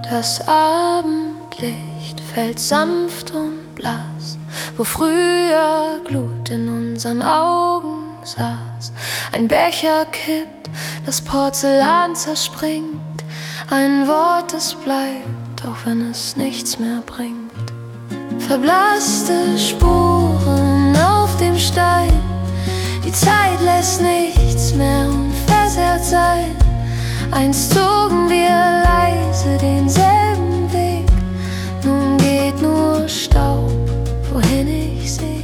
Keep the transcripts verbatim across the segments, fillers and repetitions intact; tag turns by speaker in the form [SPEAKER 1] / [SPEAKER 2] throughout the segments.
[SPEAKER 1] Das Abendlicht fällt sanft und blass, wo früher Glut in unseren Augen saß. Ein Becher kippt, das Porzellan zerspringt, ein Wort, das bleibt, auch wenn es nichts mehr bringt. Verblasste Spuren auf dem Stein, die Zeit lässt nichts mehr unversehrt sein. Einst zogen wir leise denselben Weg, nun geht nur Staub, wohin ich seh.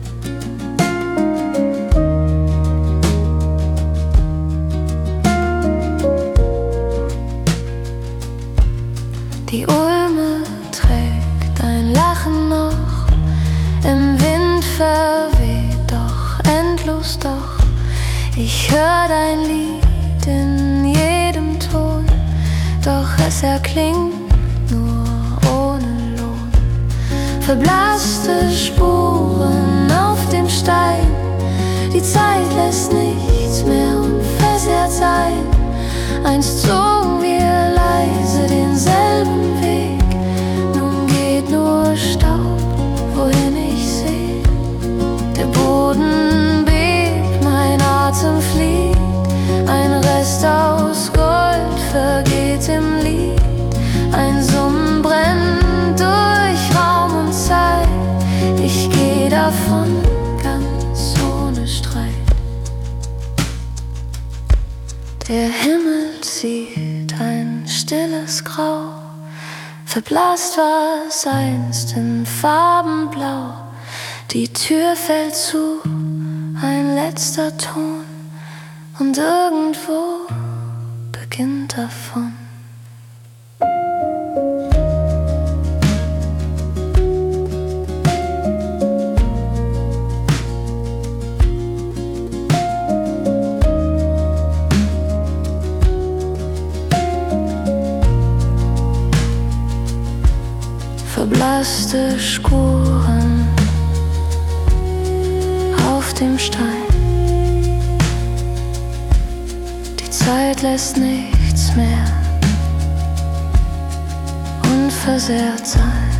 [SPEAKER 1] Die Ulme trägt dein Lachen noch, im Wind verweht, doch endlos doch. Ich hör dein Lied in jedem Ton, doch es erklingt nur ohne Lohn. Verblasste Spuren auf dem Stein, die Zeit lässt nichts mehr unversehrt sein. Einst zogen wir leise denselben Weg, nun geht nur Staub, wohin ich seh. Der Boden bebt, mein Atem fliegt, ein Rest aus Gold vergeht im Lied. Ein Summen brennt durch Raum und Zeit, ich geh davon ganz ohne Streit. Der Himmel zieht ein stilles Grau, verblasst war's einst in Farbenblau. Die Tür fällt zu, ein letzter Ton, und irgendwo beginnt davon. Verblasste Spuren auf dem Stein, die Zeit lässt nichts mehr unversehrt sein.